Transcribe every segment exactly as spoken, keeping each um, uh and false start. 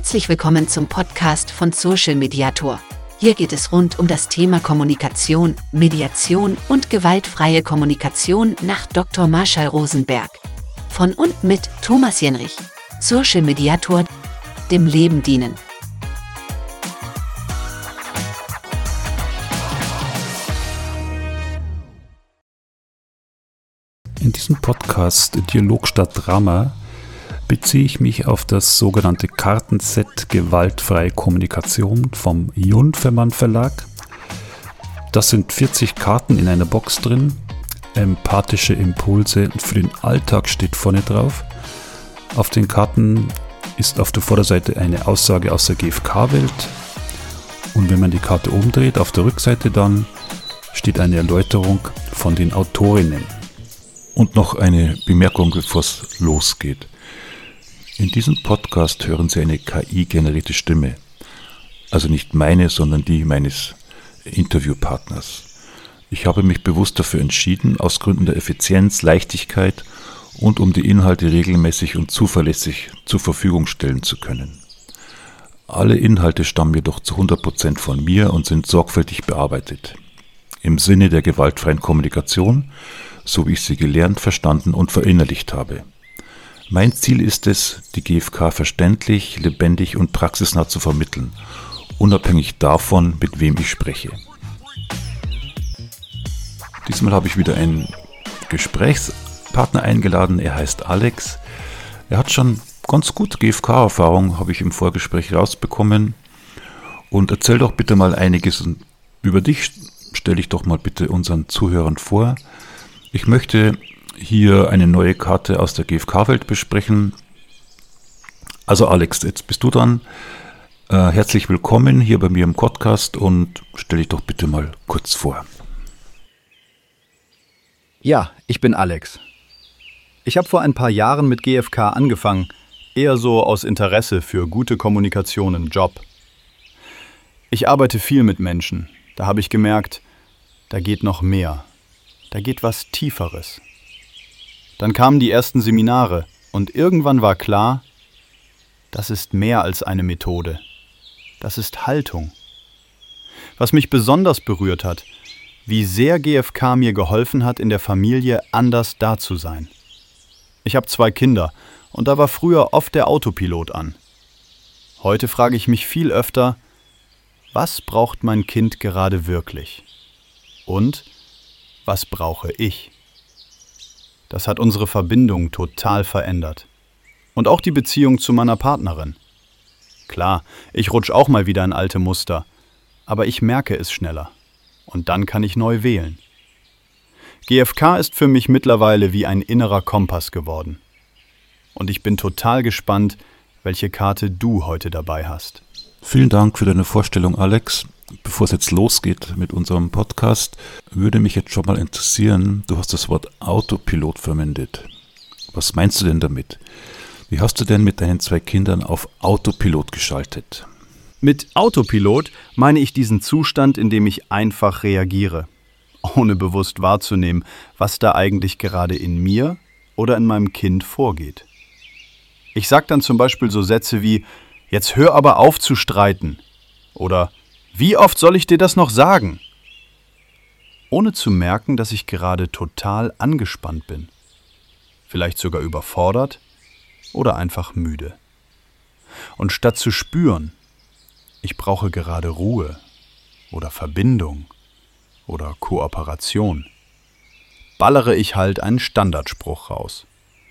Herzlich willkommen zum Podcast von Social Mediator. Hier geht es rund um das Thema Kommunikation, Mediation und gewaltfreie Kommunikation nach Doktor Marshall Rosenberg. Von und mit Thomas Jenrich. Social Mediator, dem Leben dienen. In diesem Podcast Dialog statt Drama beziehe ich mich auf das sogenannte Kartenset Gewaltfreie Kommunikation vom Junfermann Verlag. Das sind vierzig Karten in einer Box drin. Empathische Impulse für den Alltag steht vorne drauf. Auf den Karten ist auf der Vorderseite eine Aussage aus der G F K-Welt. Und wenn man die Karte umdreht, auf der Rückseite dann steht eine Erläuterung von den Autorinnen. Und noch eine Bemerkung, bevor es losgeht. In diesem Podcast hören Sie eine K I-generierte Stimme. Also nicht meine, sondern die meines Interviewpartners. Ich habe mich bewusst dafür entschieden, aus Gründen der Effizienz, Leichtigkeit und um die Inhalte regelmäßig und zuverlässig zur Verfügung stellen zu können. Alle Inhalte stammen jedoch zu hundert Prozent von mir und sind sorgfältig bearbeitet. Im Sinne der gewaltfreien Kommunikation, so wie ich sie gelernt, verstanden und verinnerlicht habe. Mein Ziel ist es, die G F K verständlich, lebendig und praxisnah zu vermitteln, unabhängig davon, mit wem ich spreche. Diesmal habe ich wieder einen Gesprächspartner eingeladen, er heißt Alex. Er hat schon ganz gut G F K-Erfahrung, habe ich im Vorgespräch rausbekommen. Und erzähl doch bitte mal einiges über dich, stell dich doch mal bitte unseren Zuhörern vor. Ich möchte hier eine neue Karte aus der G F K-Welt besprechen. Also Alex, jetzt bist du dran. Äh, herzlich willkommen hier bei mir im Podcast und stell dich doch bitte mal kurz vor. Ja, ich bin Alex. Ich habe vor ein paar Jahren mit G F K angefangen, eher so aus Interesse für gute Kommunikation im Job. Ich arbeite viel mit Menschen. Da habe ich gemerkt, da geht noch mehr. Da geht was Tieferes. Dann kamen die ersten Seminare und irgendwann war klar, das ist mehr als eine Methode. Das ist Haltung. Was mich besonders berührt hat, wie sehr G F K mir geholfen hat, in der Familie anders da zu sein. Ich habe zwei Kinder und da war früher oft der Autopilot an. Heute frage ich mich viel öfter, was braucht mein Kind gerade wirklich? Und was brauche ich? Das hat unsere Verbindung total verändert. Und auch die Beziehung zu meiner Partnerin. Klar, ich rutsche auch mal wieder in alte Muster, aber ich merke es schneller. Und dann kann ich neu wählen. G F K ist für mich mittlerweile wie ein innerer Kompass geworden. Und ich bin total gespannt, welche Karte du heute dabei hast. Vielen Dank für deine Vorstellung, Alex. Bevor es jetzt losgeht mit unserem Podcast, würde mich jetzt schon mal interessieren, du hast das Wort Autopilot verwendet. Was meinst du denn damit? Wie hast du denn mit deinen zwei Kindern auf Autopilot geschaltet? Mit Autopilot meine ich diesen Zustand, in dem ich einfach reagiere, ohne bewusst wahrzunehmen, was da eigentlich gerade in mir oder in meinem Kind vorgeht. Ich sage dann zum Beispiel so Sätze wie, jetzt hör aber auf zu streiten oder wie oft soll ich dir das noch sagen? Ohne zu merken, dass ich gerade total angespannt bin. Vielleicht sogar überfordert oder einfach müde. Und statt zu spüren, ich brauche gerade Ruhe oder Verbindung oder Kooperation, ballere ich halt einen Standardspruch raus.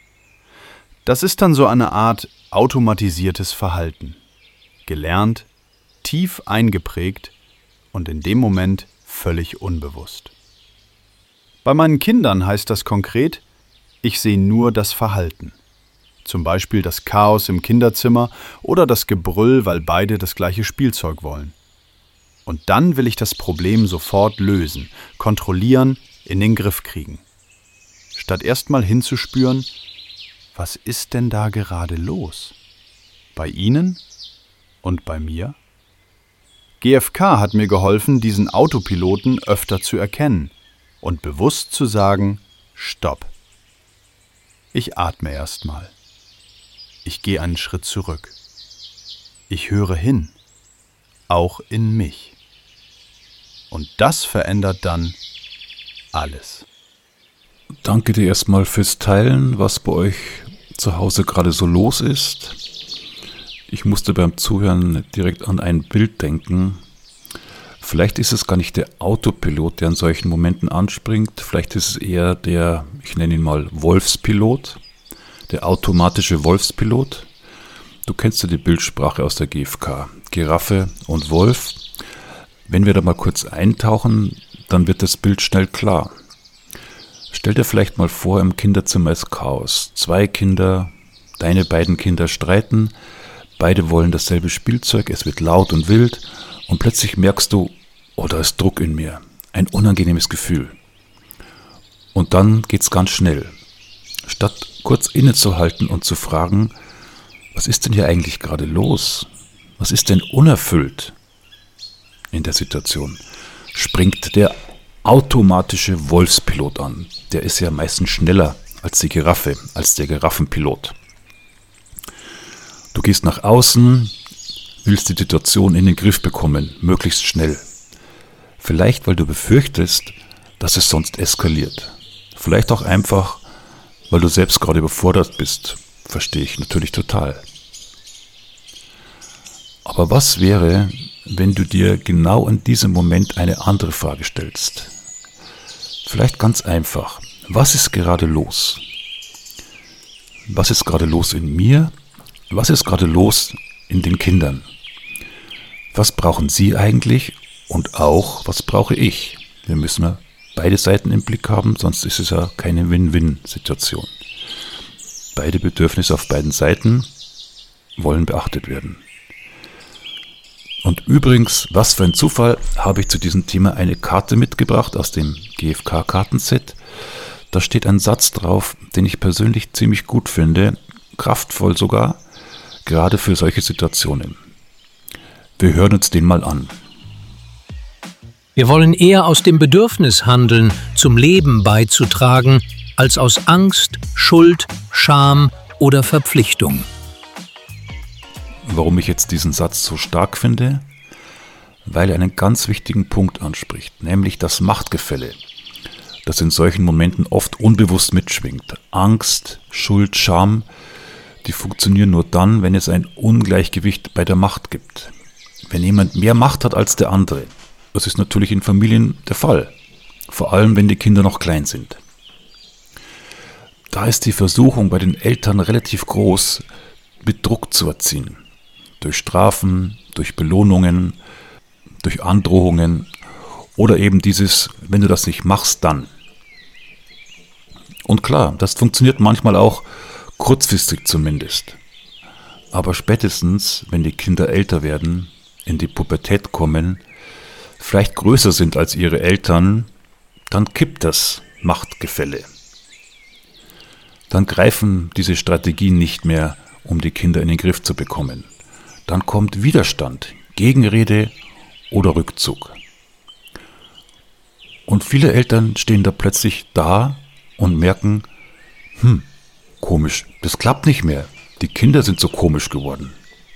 Das ist dann so eine Art automatisiertes Verhalten. Gelernt, tief eingeprägt und in dem Moment völlig unbewusst. Bei meinen Kindern heißt das konkret, ich sehe nur das Verhalten. Zum Beispiel das Chaos im Kinderzimmer oder das Gebrüll, weil beide das gleiche Spielzeug wollen. Und dann will ich das Problem sofort lösen, kontrollieren, in den Griff kriegen. Statt erstmal hinzuspüren, was ist denn da gerade los? Bei Ihnen und bei mir? G F K hat mir geholfen, diesen Autopiloten öfter zu erkennen und bewusst zu sagen, Stopp. Ich atme erstmal. Ich gehe einen Schritt zurück. Ich höre hin, auch in mich. Und das verändert dann alles. Danke dir erstmal fürs Teilen, was bei euch zu Hause gerade so los ist. Ich musste beim Zuhören direkt an ein Bild denken. Vielleicht ist es gar nicht der Autopilot, der in solchen Momenten anspringt. Vielleicht ist es eher der, ich nenne ihn mal Wolfspilot, der automatische Wolfspilot. Du kennst ja die Bildsprache aus der G F K, Giraffe und Wolf. Wenn wir da mal kurz eintauchen, dann wird das Bild schnell klar. Stell dir vielleicht mal vor, im Kinderzimmer ist Chaos. Zwei Kinder, deine beiden Kinder streiten, beide wollen dasselbe Spielzeug, es wird laut und wild und plötzlich merkst du, oh, da ist Druck in mir, ein unangenehmes Gefühl. Und dann geht's ganz schnell. Statt kurz innezuhalten und zu fragen, was ist denn hier eigentlich gerade los? Was ist denn unerfüllt in der Situation? Springt der automatische Wolfspilot an. Der ist ja meistens schneller als die Giraffe, als der Giraffenpilot. Du gehst nach außen, willst die Situation in den Griff bekommen, möglichst schnell. Vielleicht, weil du befürchtest, dass es sonst eskaliert. Vielleicht auch einfach, weil du selbst gerade überfordert bist. Verstehe ich natürlich total. Aber was wäre, wenn du dir genau in diesem Moment eine andere Frage stellst? Vielleicht ganz einfach. Was ist gerade los? Was ist gerade los in mir? Was ist gerade los in den Kindern? Was brauchen sie eigentlich? Und auch, was brauche ich? Wir müssen ja beide Seiten im Blick haben, sonst ist es ja keine Win-Win-Situation. Beide Bedürfnisse auf beiden Seiten wollen beachtet werden. Und übrigens, was für ein Zufall, habe ich zu diesem Thema eine Karte mitgebracht aus dem G F K-Kartenset. Da steht ein Satz drauf, den ich persönlich ziemlich gut finde, kraftvoll sogar, gerade für solche Situationen. Wir hören uns den mal an. Wir wollen eher aus dem Bedürfnis handeln, zum Leben beizutragen, als aus Angst, Schuld, Scham oder Verpflichtung. Warum ich jetzt diesen Satz so stark finde? Weil er einen ganz wichtigen Punkt anspricht, nämlich das Machtgefälle, das in solchen Momenten oft unbewusst mitschwingt. Angst, Schuld, Scham, die funktionieren nur dann, wenn es ein Ungleichgewicht bei der Macht gibt. Wenn jemand mehr Macht hat als der andere. Das ist natürlich in Familien der Fall, vor allem wenn die Kinder noch klein sind. Da ist die Versuchung bei den Eltern relativ groß, mit Druck zu erziehen. Durch Strafen, durch Belohnungen, durch Androhungen oder eben dieses, wenn du das nicht machst, dann. Und klar, das funktioniert manchmal auch kurzfristig zumindest. Aber spätestens, wenn die Kinder älter werden, in die Pubertät kommen, vielleicht größer sind als ihre Eltern, dann kippt das Machtgefälle. Dann greifen diese Strategien nicht mehr, um die Kinder in den Griff zu bekommen. Dann kommt Widerstand, Gegenrede oder Rückzug. Und viele Eltern stehen da plötzlich da und merken, hm, komisch, das klappt nicht mehr. Die Kinder sind so komisch geworden.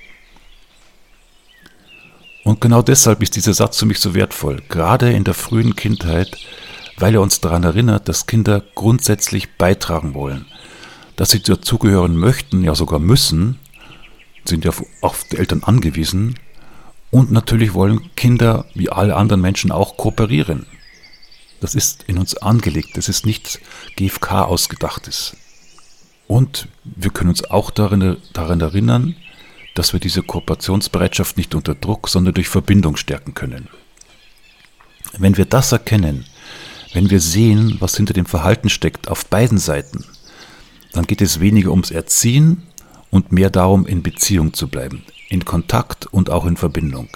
Und genau deshalb ist dieser Satz für mich so wertvoll, gerade in der frühen Kindheit, weil er uns daran erinnert, dass Kinder grundsätzlich beitragen wollen, dass sie dazugehören möchten, ja sogar müssen, sind ja auf die Eltern angewiesen und natürlich wollen Kinder wie alle anderen Menschen auch kooperieren. Das ist in uns angelegt, das ist nichts G F K ausgedachtes. Und wir können uns auch darin, daran erinnern, dass wir diese Kooperationsbereitschaft nicht unter Druck, sondern durch Verbindung stärken können. Wenn wir das erkennen, wenn wir sehen, was hinter dem Verhalten steckt, auf beiden Seiten, dann geht es weniger ums Erziehen und mehr darum, in Beziehung zu bleiben, in Kontakt und auch in Verbindung.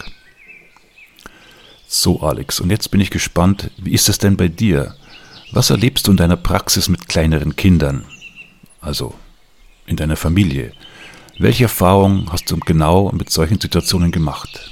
So, Alex, und jetzt bin ich gespannt, wie ist es denn bei dir? Was erlebst du in deiner Praxis mit kleineren Kindern? Also in deiner Familie. Welche Erfahrungen hast du genau mit solchen Situationen gemacht?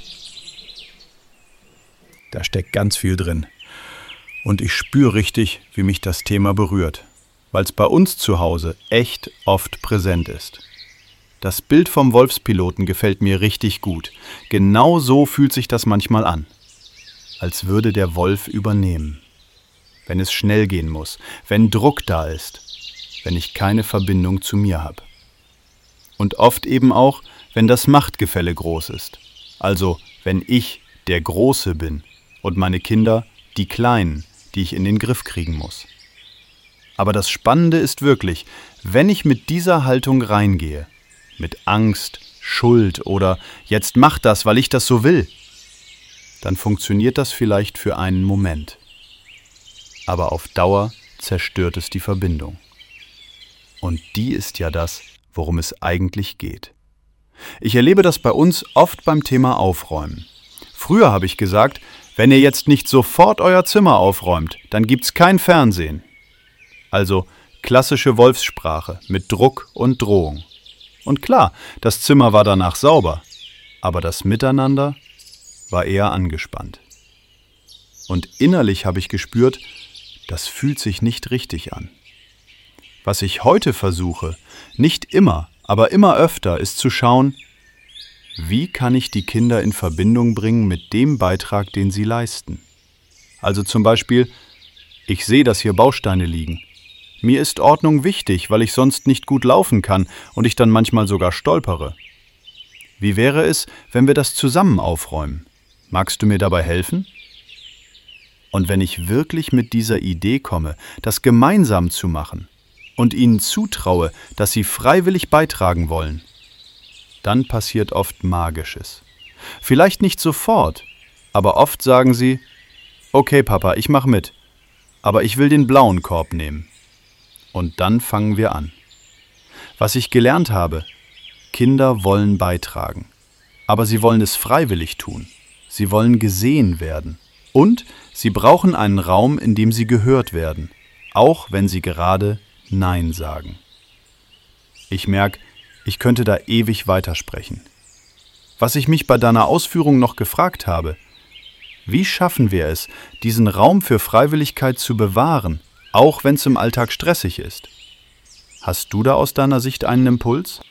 Da steckt ganz viel drin. Und ich spüre richtig, wie mich das Thema berührt, weil es bei uns zu Hause echt oft präsent ist. Das Bild vom Wolfspiloten gefällt mir richtig gut. Genau so fühlt sich das manchmal an. Als würde der Wolf übernehmen. Wenn es schnell gehen muss, wenn Druck da ist, wenn ich keine Verbindung zu mir habe. Und oft eben auch, wenn das Machtgefälle groß ist. Also, wenn ich der Große bin und meine Kinder die Kleinen, die ich in den Griff kriegen muss. Aber das Spannende ist wirklich, wenn ich mit dieser Haltung reingehe, mit Angst, Schuld oder jetzt mach das, weil ich das so will, dann funktioniert das vielleicht für einen Moment. Aber auf Dauer zerstört es die Verbindung. Und die ist ja das, worum es eigentlich geht. Ich erlebe das bei uns oft beim Thema Aufräumen. Früher habe ich gesagt, wenn ihr jetzt nicht sofort euer Zimmer aufräumt, dann gibt's kein Fernsehen. Also klassische Wolfssprache mit Druck und Drohung. Und klar, das Zimmer war danach sauber, aber das Miteinander war eher angespannt. Und innerlich habe ich gespürt, das fühlt sich nicht richtig an. Was ich heute versuche, nicht immer, aber immer öfter, ist zu schauen, wie kann ich die Kinder in Verbindung bringen mit dem Beitrag, den sie leisten. Also zum Beispiel, ich sehe, dass hier Bausteine liegen. Mir ist Ordnung wichtig, weil ich sonst nicht gut laufen kann und ich dann manchmal sogar stolpere. Wie wäre es, wenn wir das zusammen aufräumen? Magst du mir dabei helfen? Und wenn ich wirklich mit dieser Idee komme, das gemeinsam zu machen und ihnen zutraue, dass sie freiwillig beitragen wollen, dann passiert oft Magisches. Vielleicht nicht sofort, aber oft sagen sie, okay Papa, ich mach mit, aber ich will den blauen Korb nehmen. Und dann fangen wir an. Was ich gelernt habe, Kinder wollen beitragen, aber sie wollen es freiwillig tun. Sie wollen gesehen werden. Und sie brauchen einen Raum, in dem sie gehört werden, auch wenn sie gerade Nein sagen. Ich merke, ich könnte da ewig weitersprechen. Was ich mich bei deiner Ausführung noch gefragt habe, wie schaffen wir es, diesen Raum für Freiwilligkeit zu bewahren, auch wenn es im Alltag stressig ist? Hast du da aus deiner Sicht einen Impuls?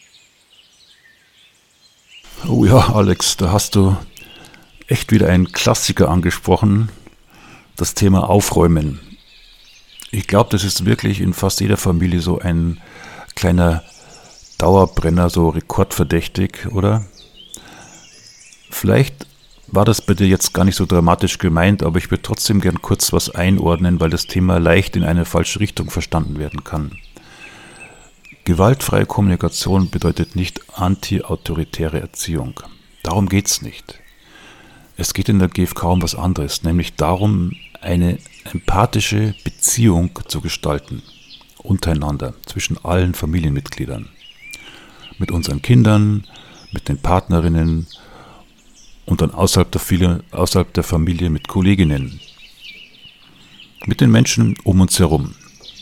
Oh ja, Alex, da hast du echt wieder einen Klassiker angesprochen, das Thema Aufräumen. Ich glaube, das ist wirklich in fast jeder Familie so ein kleiner Dauerbrenner, so rekordverdächtig, oder? Vielleicht war das bei dir jetzt gar nicht so dramatisch gemeint, aber ich würde trotzdem gern kurz was einordnen, weil das Thema leicht in eine falsche Richtung verstanden werden kann. Gewaltfreie Kommunikation bedeutet nicht anti-autoritäre Erziehung. Darum geht es nicht. Es geht in der G F K um was anderes, nämlich darum, eine empathische Beziehung zu gestalten, untereinander, zwischen allen Familienmitgliedern. Mit unseren Kindern, mit den Partnerinnen und dann außerhalb der, viele, außerhalb der Familie mit Kolleginnen, mit den Menschen um uns herum.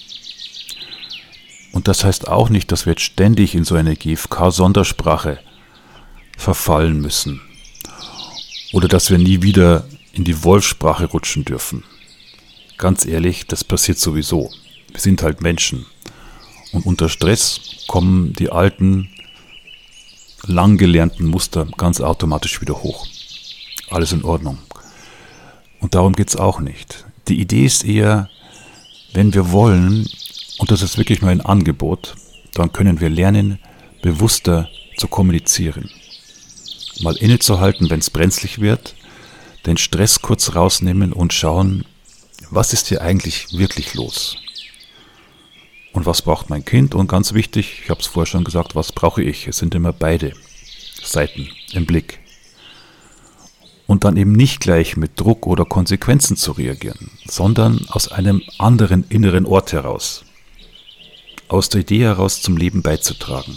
Und das heißt auch nicht, dass wir jetzt ständig in so eine G F K-Sondersprache verfallen müssen oder dass wir nie wieder in die Wolfssprache rutschen dürfen. Ganz ehrlich, das passiert sowieso. Wir sind halt Menschen. Und unter Stress kommen die alten, lang gelernten Muster ganz automatisch wieder hoch. Alles in Ordnung. Und darum geht es auch nicht. Die Idee ist eher, wenn wir wollen, und das ist wirklich nur ein Angebot, dann können wir lernen, bewusster zu kommunizieren. Mal innezuhalten, wenn es brenzlig wird, den Stress kurz rausnehmen und schauen, was ist hier eigentlich wirklich los? Und was braucht mein Kind? Und ganz wichtig, ich habe es vorher schon gesagt, was brauche ich? Es sind immer beide Seiten im Blick. Und dann eben nicht gleich mit Druck oder Konsequenzen zu reagieren, sondern aus einem anderen inneren Ort heraus. Aus der Idee heraus zum Leben beizutragen.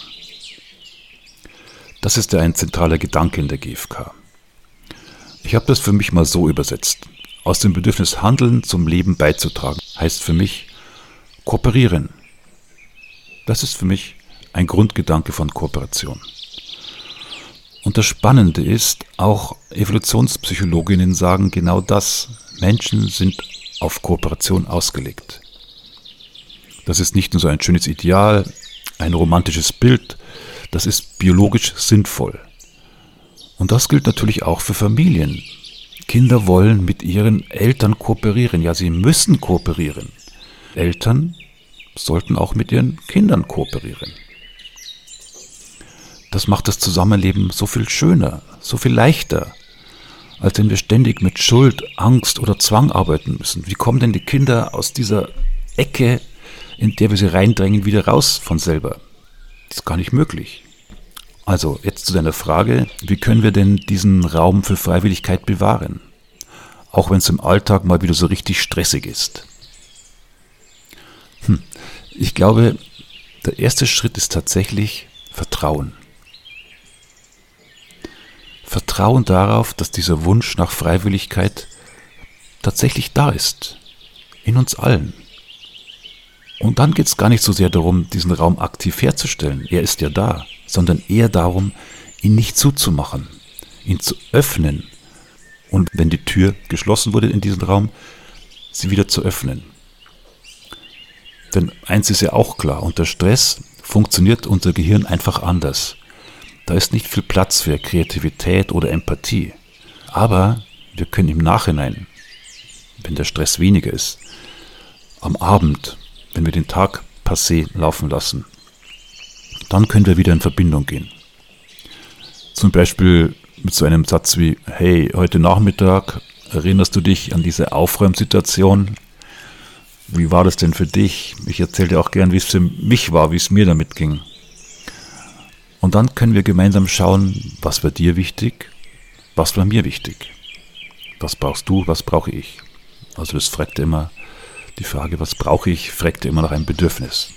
Das ist ja ein zentraler Gedanke in der G F K. Ich habe das für mich mal so übersetzt. Aus dem Bedürfnis Handeln zum Leben beizutragen, heißt für mich kooperieren. Das ist für mich ein Grundgedanke von Kooperation. Und das Spannende ist, auch Evolutionspsychologinnen sagen genau das. Menschen sind auf Kooperation ausgelegt. Das ist nicht nur so ein schönes Ideal, ein romantisches Bild, Das ist biologisch sinnvoll. Und das gilt natürlich auch für Familien. Kinder wollen mit ihren Eltern kooperieren. Ja, sie müssen kooperieren. Eltern sollten auch mit ihren Kindern kooperieren. Das macht das Zusammenleben so viel schöner, so viel leichter, als wenn wir ständig mit Schuld, Angst oder Zwang arbeiten müssen. Wie kommen denn die Kinder aus dieser Ecke, in der wir sie reindrängen, wieder raus von selber? Das ist gar nicht möglich. Also, jetzt zu deiner Frage, wie können wir denn diesen Raum für Freiwilligkeit bewahren? Auch wenn es im Alltag mal wieder so richtig stressig ist. Hm. Ich glaube, der erste Schritt ist tatsächlich Vertrauen. Vertrauen darauf, dass dieser Wunsch nach Freiwilligkeit tatsächlich da ist. In uns allen. Und dann geht es gar nicht so sehr darum, diesen Raum aktiv herzustellen. Er ist ja da. Sondern eher darum, ihn nicht zuzumachen, ihn zu öffnen und wenn die Tür geschlossen wurde in diesem Raum, sie wieder zu öffnen. Denn eins ist ja auch klar, unter Stress funktioniert unser Gehirn einfach anders. Da ist nicht viel Platz für Kreativität oder Empathie. Aber wir können im Nachhinein, wenn der Stress weniger ist, am Abend, wenn wir den Tag passé laufen lassen, dann können wir wieder in Verbindung gehen. Zum Beispiel mit so einem Satz wie, hey, heute Nachmittag, erinnerst du dich an diese Aufräumsituation? Wie war das denn für dich? Ich erzähle dir auch gern, wie es für mich war, wie es mir damit ging. Und dann können wir gemeinsam schauen, was war dir wichtig, was war mir wichtig. Was brauchst du, was brauche ich? Also das fragte immer, die Frage, was brauche ich, fragte immer nach einem Bedürfnis.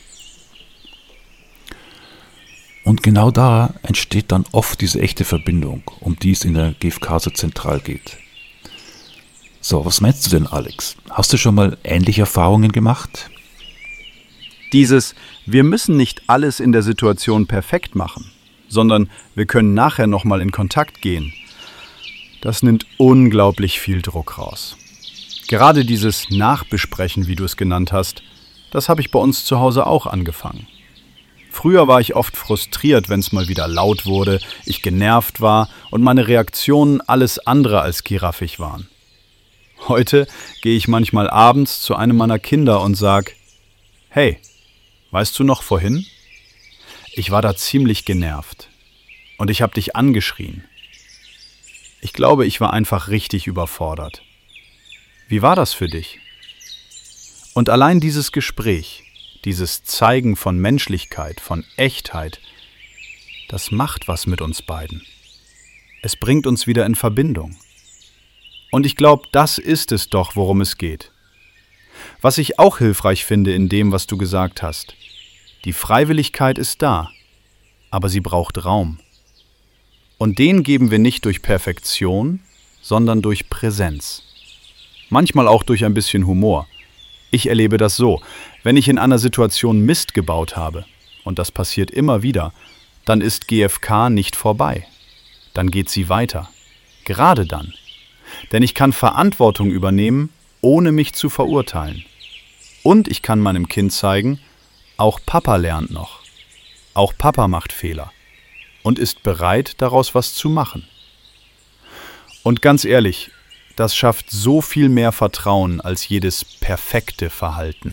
Und genau da entsteht dann oft diese echte Verbindung, um die es in der G F K so zentral geht. So, was meinst du denn, Alex? Hast du schon mal ähnliche Erfahrungen gemacht? Dieses, wir müssen nicht alles in der Situation perfekt machen, sondern wir können nachher nochmal in Kontakt gehen. Das nimmt unglaublich viel Druck raus. Gerade dieses Nachbesprechen, wie du es genannt hast, das habe ich bei uns zu Hause auch angefangen. Früher war ich oft frustriert, wenn es mal wieder laut wurde, ich genervt war und meine Reaktionen alles andere als giraffig waren. Heute gehe ich manchmal abends zu einem meiner Kinder und sage, hey, weißt du noch vorhin? Ich war da ziemlich genervt und ich habe dich angeschrien. Ich glaube, ich war einfach richtig überfordert. Wie war das für dich? Und allein dieses Gespräch, dieses Zeigen von Menschlichkeit, von Echtheit, das macht was mit uns beiden. Es bringt uns wieder in Verbindung. Und ich glaube, das ist es doch, worum es geht. Was ich auch hilfreich finde in dem, was du gesagt hast. Die Freiwilligkeit ist da, aber sie braucht Raum. Und den geben wir nicht durch Perfektion, sondern durch Präsenz. Manchmal auch durch ein bisschen Humor. Ich erlebe das so, wenn ich in einer Situation Mist gebaut habe, und das passiert immer wieder, dann ist G F K nicht vorbei. Dann geht sie weiter. Gerade dann. Denn ich kann Verantwortung übernehmen, ohne mich zu verurteilen. Und ich kann meinem Kind zeigen, auch Papa lernt noch. Auch Papa macht Fehler. Und ist bereit, daraus was zu machen. Und ganz ehrlich, das schafft so viel mehr Vertrauen als jedes perfekte Verhalten.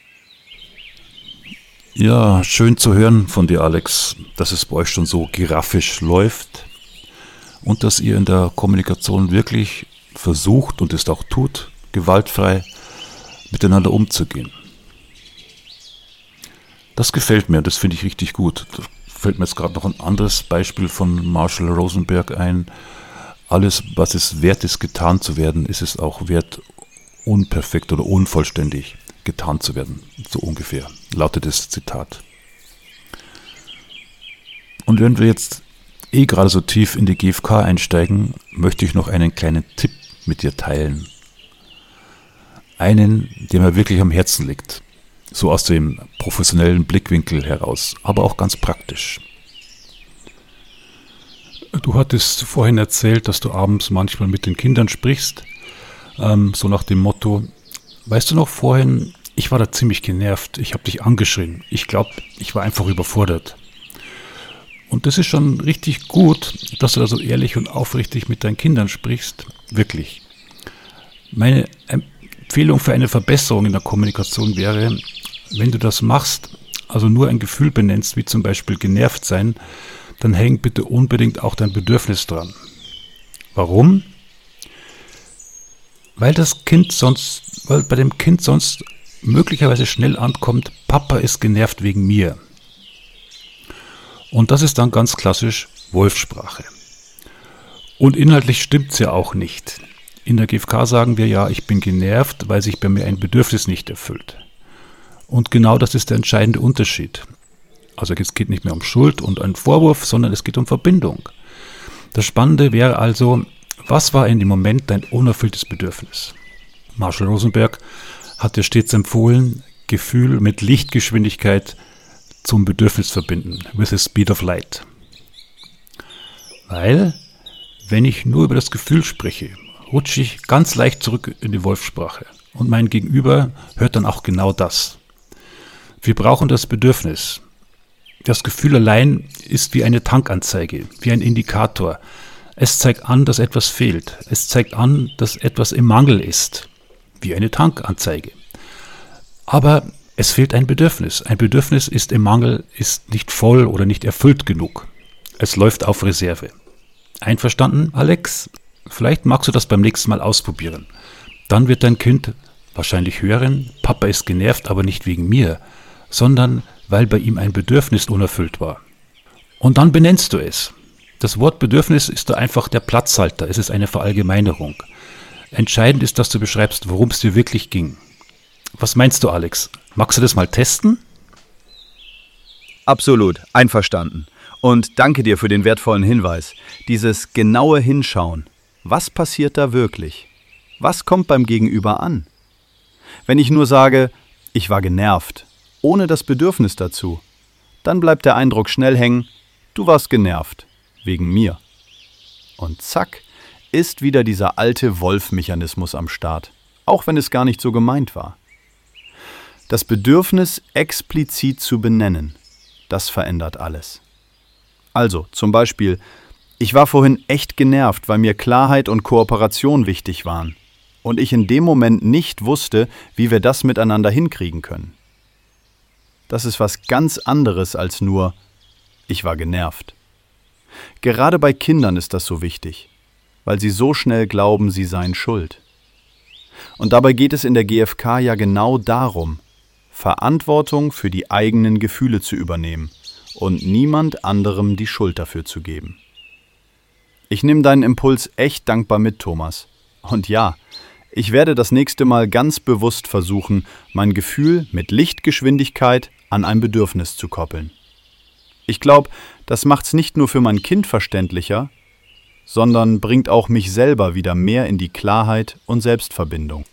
Ja, schön zu hören von dir, Alex, dass es bei euch schon so giraffisch läuft und dass ihr in der Kommunikation wirklich versucht und es auch tut, gewaltfrei miteinander umzugehen. Das gefällt mir, das finde ich richtig gut. Da fällt mir jetzt gerade noch ein anderes Beispiel von Marshall Rosenberg ein. Alles, was es wert ist, getan zu werden, ist es auch wert, unperfekt oder unvollständig getan zu werden. So ungefähr lautet das Zitat. Und wenn wir jetzt eh gerade so tief in die G F K einsteigen, möchte ich noch einen kleinen Tipp mit dir teilen. Einen, der mir wirklich am Herzen liegt. So aus dem professionellen Blickwinkel heraus, aber auch ganz praktisch. Du hattest vorhin erzählt, dass du abends manchmal mit den Kindern sprichst, ähm, so nach dem Motto, weißt du noch vorhin, ich war da ziemlich genervt, ich habe dich angeschrien, ich glaube, ich war einfach überfordert. Und das ist schon richtig gut, dass du da so ehrlich und aufrichtig mit deinen Kindern sprichst. Wirklich. Meine Empfehlung für eine Verbesserung in der Kommunikation wäre, wenn du das machst, also nur ein Gefühl benennst, wie zum Beispiel genervt sein, dann häng bitte unbedingt auch dein Bedürfnis dran. Warum? Weil das Kind sonst, weil bei dem Kind sonst möglicherweise schnell ankommt, Papa ist genervt wegen mir. Und das ist dann ganz klassisch Wolfssprache. Und inhaltlich stimmt's ja auch nicht. In der G F K sagen wir ja, ich bin genervt, weil sich bei mir ein Bedürfnis nicht erfüllt. Und genau das ist der entscheidende Unterschied. Also es geht nicht mehr um Schuld und einen Vorwurf, sondern es geht um Verbindung. Das Spannende wäre also, was war in dem Moment dein unerfülltes Bedürfnis? Marshall Rosenberg hat dir stets empfohlen, Gefühl mit Lichtgeschwindigkeit zum Bedürfnis verbinden, with the speed of light. Weil, wenn ich nur über das Gefühl spreche, rutsche ich ganz leicht zurück in die Wolfssprache. Und mein Gegenüber hört dann auch genau das. Wir brauchen das Bedürfnis. Das Gefühl allein ist wie eine Tankanzeige, wie ein Indikator. Es zeigt an, dass etwas fehlt. Es zeigt an, dass etwas im Mangel ist, wie eine Tankanzeige. Aber es fehlt ein Bedürfnis. Ein Bedürfnis ist im Mangel, ist nicht voll oder nicht erfüllt genug. Es läuft auf Reserve. Einverstanden, Alex? Vielleicht magst du das beim nächsten Mal ausprobieren. Dann wird dein Kind wahrscheinlich hören, Papa ist genervt, aber nicht wegen mir, sondern weil bei ihm ein Bedürfnis unerfüllt war. Und dann benennst du es. Das Wort Bedürfnis ist da einfach der Platzhalter, es ist eine Verallgemeinerung. Entscheidend ist, dass du beschreibst, worum es dir wirklich ging. Was meinst du, Alex? Magst du das mal testen? Absolut, einverstanden. Und danke dir für den wertvollen Hinweis. Dieses genaue Hinschauen. Was passiert da wirklich? Was kommt beim Gegenüber an? Wenn ich nur sage, ich war genervt, ohne das Bedürfnis dazu, dann bleibt der Eindruck schnell hängen, du warst genervt, wegen mir. Und zack, ist wieder dieser alte Wolf-Mechanismus am Start, auch wenn es gar nicht so gemeint war. Das Bedürfnis explizit zu benennen, das verändert alles. Also, zum Beispiel, ich war vorhin echt genervt, weil mir Klarheit und Kooperation wichtig waren und ich in dem Moment nicht wusste, wie wir das miteinander hinkriegen können. Das ist was ganz anderes als nur, ich war genervt. Gerade bei Kindern ist das so wichtig, weil sie so schnell glauben, sie seien schuld. Und dabei geht es in der G F K ja genau darum, Verantwortung für die eigenen Gefühle zu übernehmen und niemand anderem die Schuld dafür zu geben. Ich nehme deinen Impuls echt dankbar mit, Thomas. Und ja, ich werde das nächste Mal ganz bewusst versuchen, mein Gefühl mit Lichtgeschwindigkeit an ein Bedürfnis zu koppeln. Ich glaube, das macht's nicht nur für mein Kind verständlicher, sondern bringt auch mich selber wieder mehr in die Klarheit und Selbstverbindung.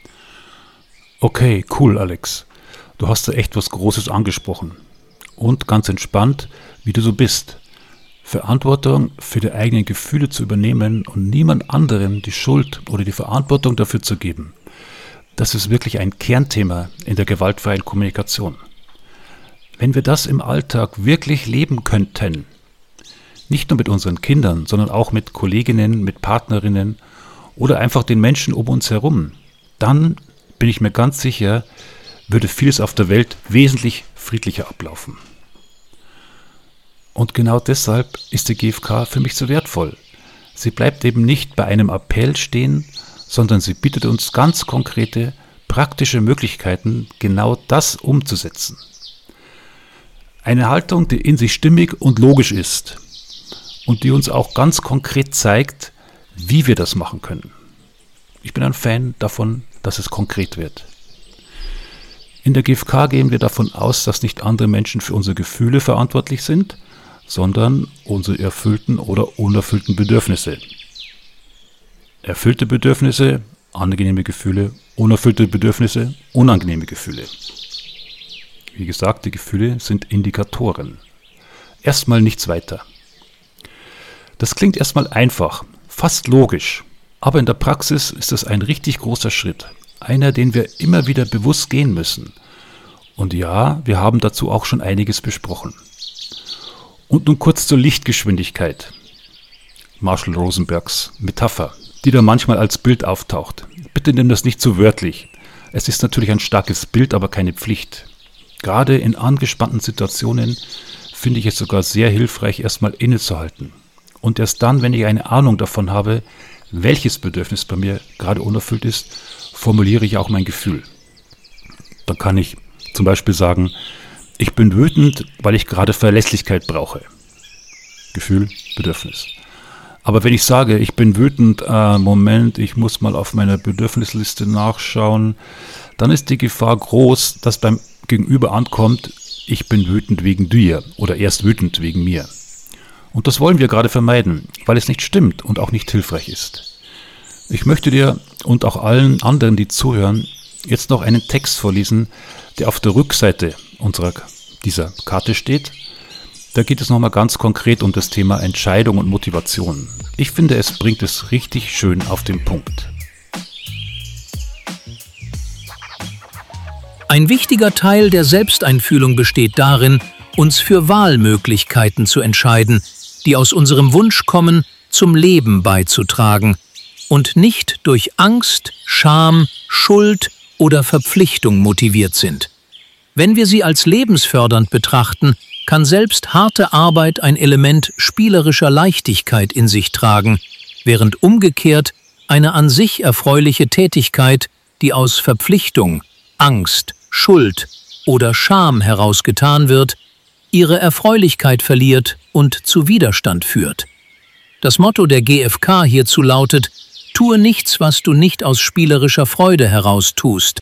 Okay, cool, Alex. Du hast da echt was Großes angesprochen. Und ganz entspannt, wie du so bist. Verantwortung für die eigenen Gefühle zu übernehmen und niemand anderem die Schuld oder die Verantwortung dafür zu geben. Das ist wirklich ein Kernthema in der gewaltfreien Kommunikation. Wenn wir das im Alltag wirklich leben könnten, nicht nur mit unseren Kindern, sondern auch mit Kolleginnen, mit Partnerinnen oder einfach den Menschen um uns herum, dann bin ich mir ganz sicher, würde vieles auf der Welt wesentlich friedlicher ablaufen. Und genau deshalb ist die G F K für mich so wertvoll. Sie bleibt eben nicht bei einem Appell stehen, sondern sie bietet uns ganz konkrete, praktische Möglichkeiten, genau das umzusetzen. Eine Haltung, die in sich stimmig und logisch ist und die uns auch ganz konkret zeigt, wie wir das machen können. Ich bin ein Fan davon, dass es konkret wird. In der G F K gehen wir davon aus, dass nicht andere Menschen für unsere Gefühle verantwortlich sind, sondern unsere erfüllten oder unerfüllten Bedürfnisse. Erfüllte Bedürfnisse, angenehme Gefühle, unerfüllte Bedürfnisse, unangenehme Gefühle. Wie gesagt, die Gefühle sind Indikatoren. Erstmal nichts weiter. Das klingt erstmal einfach, fast logisch, aber in der Praxis ist es ein richtig großer Schritt. Einer, den wir immer wieder bewusst gehen müssen. Und ja, wir haben dazu auch schon einiges besprochen. Und nun kurz zur Lichtgeschwindigkeit. Marshall Rosenbergs Metapher, die da manchmal als Bild auftaucht. Bitte nimm das nicht zu wörtlich. Es ist natürlich ein starkes Bild, aber keine Pflicht. Gerade in angespannten Situationen finde ich es sogar sehr hilfreich, erstmal innezuhalten. Und erst dann, wenn ich eine Ahnung davon habe, welches Bedürfnis bei mir gerade unerfüllt ist, formuliere ich auch mein Gefühl. Dann kann ich zum Beispiel sagen, ich bin wütend, weil ich gerade Verlässlichkeit brauche. Gefühl, Bedürfnis. Aber wenn ich sage, ich bin wütend, äh, Moment, ich muss mal auf meiner Bedürfnisliste nachschauen, dann ist die Gefahr groß, dass beim Gegenüber ankommt, ich bin wütend wegen dir oder erst wütend wegen mir. Und das wollen wir gerade vermeiden, weil es nicht stimmt und auch nicht hilfreich ist. Ich möchte dir und auch allen anderen, die zuhören, jetzt noch einen Text vorlesen, der auf der Rückseite unserer, dieser Karte steht. Da geht es nochmal ganz konkret um das Thema Entscheidung und Motivation. Ich finde, es bringt es richtig schön auf den Punkt. Ein wichtiger Teil der Selbsteinfühlung besteht darin, uns für Wahlmöglichkeiten zu entscheiden, die aus unserem Wunsch kommen, zum Leben beizutragen und nicht durch Angst, Scham, Schuld oder Verpflichtung motiviert sind. Wenn wir sie als lebensfördernd betrachten, kann selbst harte Arbeit ein Element spielerischer Leichtigkeit in sich tragen, während umgekehrt eine an sich erfreuliche Tätigkeit, die aus Verpflichtung, Angst, Schuld oder Scham heraus getan wird, ihre Erfreulichkeit verliert und zu Widerstand führt. Das Motto der G F K hierzu lautet: Tue nichts, was du nicht aus spielerischer Freude heraus tust.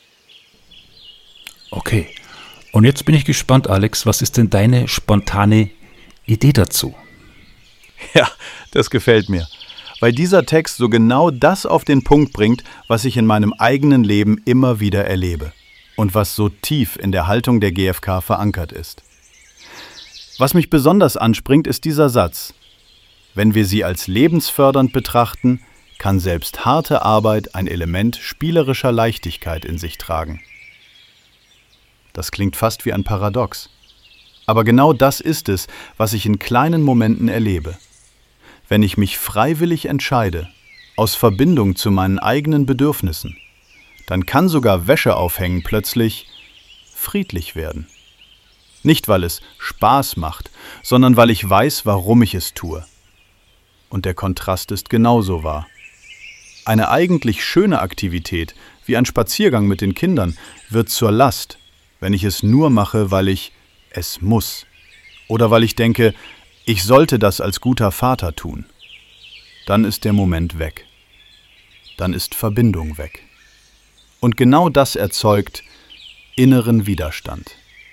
Okay, und jetzt bin ich gespannt, Alex, was ist denn deine spontane Idee dazu? Ja, das gefällt mir, weil dieser Text so genau das auf den Punkt bringt, was ich in meinem eigenen Leben immer wieder erlebe und was so tief in der Haltung der G F K verankert ist. Was mich besonders anspringt, ist dieser Satz: Wenn wir sie als lebensfördernd betrachten, kann selbst harte Arbeit ein Element spielerischer Leichtigkeit in sich tragen. Das klingt fast wie ein Paradox. Aber genau das ist es, was ich in kleinen Momenten erlebe. Wenn ich mich freiwillig entscheide, aus Verbindung zu meinen eigenen Bedürfnissen, dann kann sogar Wäsche aufhängen plötzlich friedlich werden. Nicht, weil es Spaß macht, sondern weil ich weiß, warum ich es tue. Und der Kontrast ist genauso wahr. Eine eigentlich schöne Aktivität, wie ein Spaziergang mit den Kindern, wird zur Last, wenn ich es nur mache, weil ich es muss. Oder weil ich denke, ich sollte das als guter Vater tun. Dann ist der Moment weg. Dann ist Verbindung weg. Und genau das erzeugt inneren Widerstand.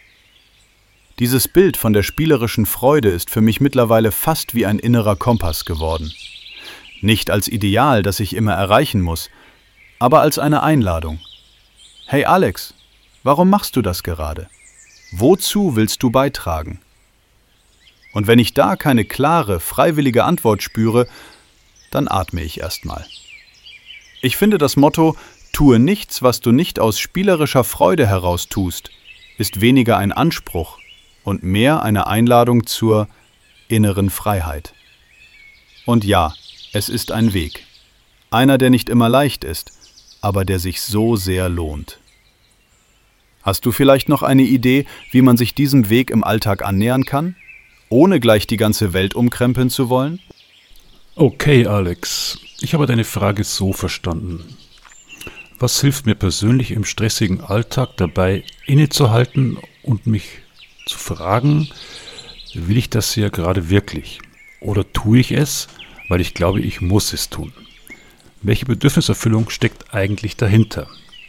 Dieses Bild von der spielerischen Freude ist für mich mittlerweile fast wie ein innerer Kompass geworden. Nicht als Ideal, das ich immer erreichen muss, aber als eine Einladung. Hey Alex, warum machst du das gerade? Wozu willst du beitragen? Und wenn ich da keine klare, freiwillige Antwort spüre, dann atme ich erstmal. Ich finde das Motto, tue nichts, was du nicht aus spielerischer Freude heraus tust, ist weniger ein Anspruch und mehr eine Einladung zur inneren Freiheit. Und ja, es ist ein Weg. Einer, der nicht immer leicht ist, aber der sich so sehr lohnt. Hast du vielleicht noch eine Idee, wie man sich diesem Weg im Alltag annähern kann, ohne gleich die ganze Welt umkrempeln zu wollen? Okay, Alex, ich habe deine Frage so verstanden. Was hilft mir persönlich im stressigen Alltag dabei, innezuhalten und mich zu fragen, will ich das hier gerade wirklich? Oder tue ich es, weil ich glaube, ich muss es tun? Welche Bedürfniserfüllung steckt eigentlich dahinter?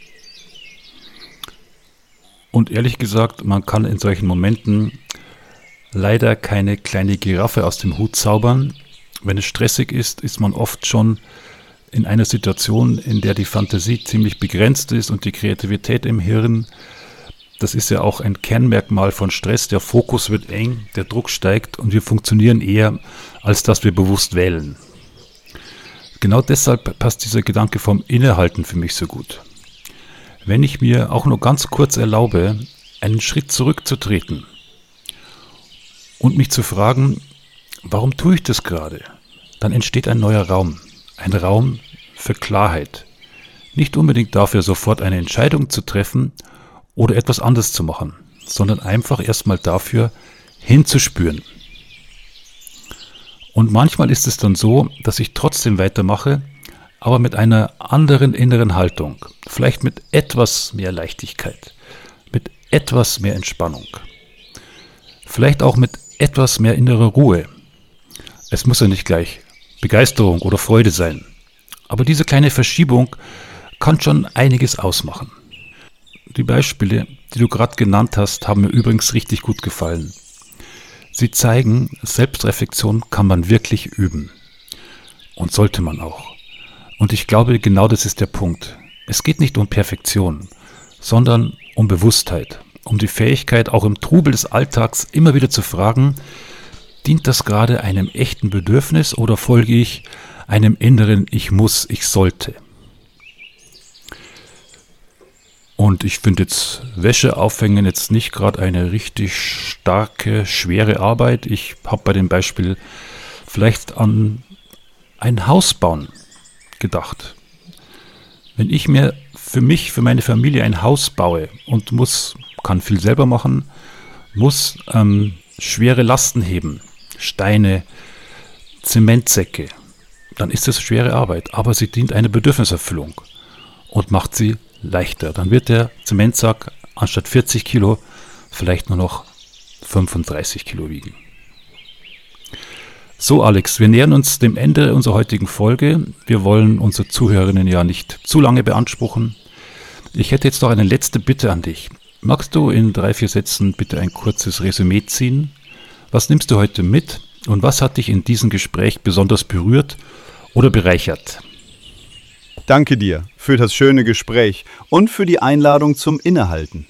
Und ehrlich gesagt, man kann in solchen Momenten leider keine kleine Giraffe aus dem Hut zaubern. Wenn es stressig ist, ist man oft schon in einer Situation, in der die Fantasie ziemlich begrenzt ist und die Kreativität im Hirn. Das ist ja auch ein Kernmerkmal von Stress. Der Fokus wird eng, der Druck steigt und wir funktionieren eher, als dass wir bewusst wählen. Genau deshalb passt dieser Gedanke vom Innehalten für mich so gut. Wenn ich mir auch nur ganz kurz erlaube, einen Schritt zurückzutreten und mich zu fragen, warum tue ich das gerade? Dann entsteht ein neuer Raum, ein Raum für Klarheit. Nicht unbedingt dafür, sofort eine Entscheidung zu treffen oder etwas anderes zu machen, sondern einfach erstmal dafür, hinzuspüren. Und manchmal ist es dann so, dass ich trotzdem weitermache, aber mit einer anderen inneren Haltung, vielleicht mit etwas mehr Leichtigkeit, mit etwas mehr Entspannung, vielleicht auch mit etwas mehr innerer Ruhe. Es muss ja nicht gleich Begeisterung oder Freude sein, aber diese kleine Verschiebung kann schon einiges ausmachen. Die Beispiele, die du gerade genannt hast, haben mir übrigens richtig gut gefallen. Sie zeigen, Selbstreflexion kann man wirklich üben. Und sollte man auch. Und ich glaube, genau das ist der Punkt. Es geht nicht um Perfektion, sondern um Bewusstheit, um die Fähigkeit, auch im Trubel des Alltags immer wieder zu fragen, dient das gerade einem echten Bedürfnis oder folge ich einem inneren Ich muss, ich sollte? Und ich finde jetzt Wäsche aufhängen jetzt nicht gerade eine richtig starke, schwere Arbeit. Ich habe bei dem Beispiel vielleicht an ein Haus bauen gedacht. Wenn ich mir für mich, für meine Familie ein Haus baue und muss, kann viel selber machen, muss ähm, schwere Lasten heben, Steine, Zementsäcke, dann ist das schwere Arbeit. Aber sie dient einer Bedürfniserfüllung und macht sie leichter. Dann wird der Zementsack anstatt vierzig Kilo vielleicht nur noch fünfunddreißig Kilo wiegen. So Alex, wir nähern uns dem Ende unserer heutigen Folge. Wir wollen unsere Zuhörerinnen ja nicht zu lange beanspruchen. Ich hätte jetzt noch eine letzte Bitte an dich. Magst du in drei, vier Sätzen bitte ein kurzes Resümee ziehen? Was nimmst du heute mit und was hat dich in diesem Gespräch besonders berührt oder bereichert? Danke dir für das schöne Gespräch und für die Einladung zum Innehalten.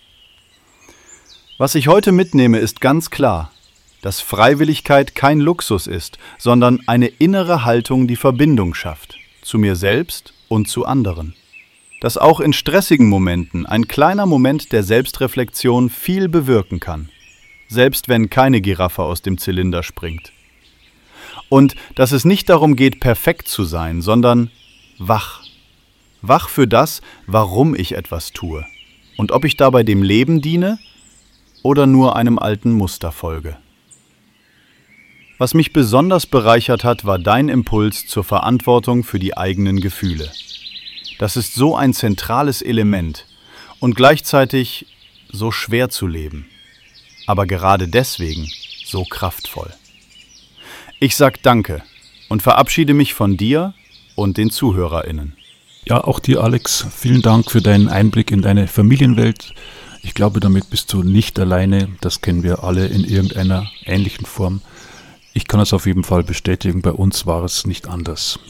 Was ich heute mitnehme, ist ganz klar, dass Freiwilligkeit kein Luxus ist, sondern eine innere Haltung, die Verbindung schafft, zu mir selbst und zu anderen. Dass auch in stressigen Momenten ein kleiner Moment der Selbstreflexion viel bewirken kann, selbst wenn keine Giraffe aus dem Zylinder springt. Und dass es nicht darum geht, perfekt zu sein, sondern wach. Wach für das, warum ich etwas tue und ob ich dabei dem Leben diene oder nur einem alten Muster folge. Was mich besonders bereichert hat, war dein Impuls zur Verantwortung für die eigenen Gefühle. Das ist so ein zentrales Element und gleichzeitig so schwer zu leben, aber gerade deswegen so kraftvoll. Ich sag Danke und verabschiede mich von dir und den ZuhörerInnen. Ja, auch dir, Alex, vielen Dank für deinen Einblick in deine Familienwelt. Ich glaube, damit bist du nicht alleine. Das kennen wir alle in irgendeiner ähnlichen Form. Ich kann es auf jeden Fall bestätigen, bei uns war es nicht anders.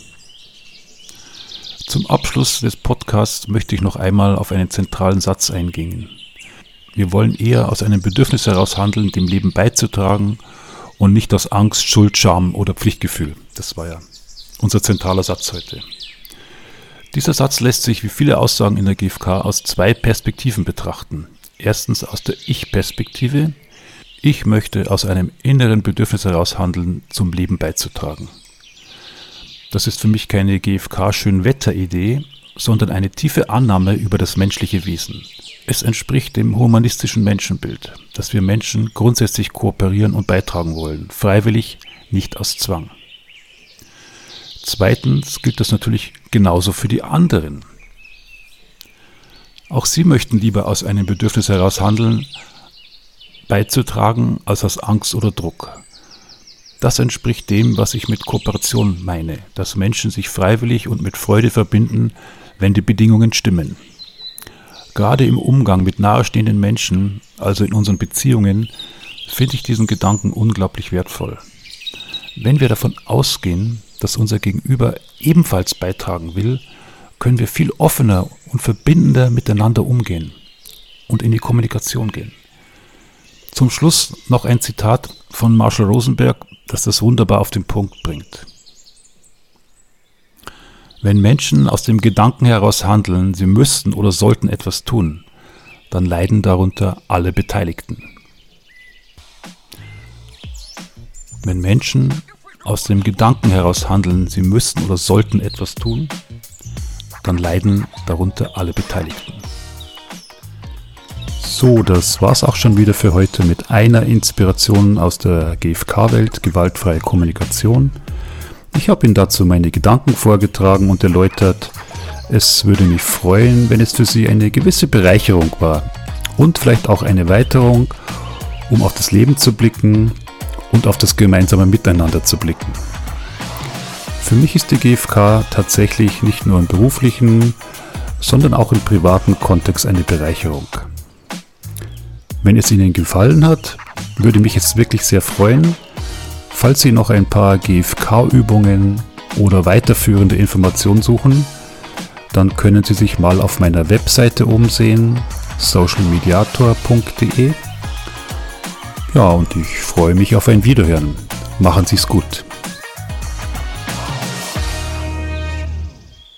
Zum Abschluss des Podcasts möchte ich noch einmal auf einen zentralen Satz eingehen. Wir wollen eher aus einem Bedürfnis heraus handeln, dem Leben beizutragen und nicht aus Angst, Schuld, Scham oder Pflichtgefühl. Das war ja unser zentraler Satz heute. Dieser Satz lässt sich wie viele Aussagen in der G F K aus zwei Perspektiven betrachten. Erstens aus der Ich-Perspektive. Ich möchte aus einem inneren Bedürfnis heraus handeln, zum Leben beizutragen. Das ist für mich keine G F K-Schönwetter-Idee, sondern eine tiefe Annahme über das menschliche Wesen. Es entspricht dem humanistischen Menschenbild, dass wir Menschen grundsätzlich kooperieren und beitragen wollen, freiwillig, nicht aus Zwang. Zweitens gilt das natürlich genauso für die anderen. Auch sie möchten lieber aus einem Bedürfnis heraus handeln, beizutragen, als aus Angst oder Druck. Das entspricht dem, was ich mit Kooperation meine, dass Menschen sich freiwillig und mit Freude verbinden, wenn die Bedingungen stimmen. Gerade im Umgang mit nahestehenden Menschen, also in unseren Beziehungen, finde ich diesen Gedanken unglaublich wertvoll. Wenn wir davon ausgehen, dass unser Gegenüber ebenfalls beitragen will, können wir viel offener und verbindender miteinander umgehen und in die Kommunikation gehen. Zum Schluss noch ein Zitat von Marshall Rosenberg, das das wunderbar auf den Punkt bringt. Wenn Menschen aus dem Gedanken heraus handeln, sie müssten oder sollten etwas tun, dann leiden darunter alle Beteiligten. Wenn Menschen aus dem Gedanken heraus handeln, sie müssten oder sollten etwas tun, dann leiden darunter alle Beteiligten. So, das war's auch schon wieder für heute mit einer Inspiration aus der G F K-Welt, gewaltfreie Kommunikation. Ich habe Ihnen dazu meine Gedanken vorgetragen und erläutert. Es würde mich freuen, wenn es für Sie eine gewisse Bereicherung war und vielleicht auch eine Erweiterung, um auf das Leben zu blicken und auf das gemeinsame Miteinander zu blicken. Für mich ist die G F K tatsächlich nicht nur im beruflichen, sondern auch im privaten Kontext eine Bereicherung. Wenn es Ihnen gefallen hat, würde mich jetzt wirklich sehr freuen, falls Sie noch ein paar G F K-Übungen oder weiterführende Informationen suchen, dann können Sie sich mal auf meiner Webseite umsehen, social mediator punkt de. Ja, und ich freue mich auf ein Wiederhören. Machen Sie es gut.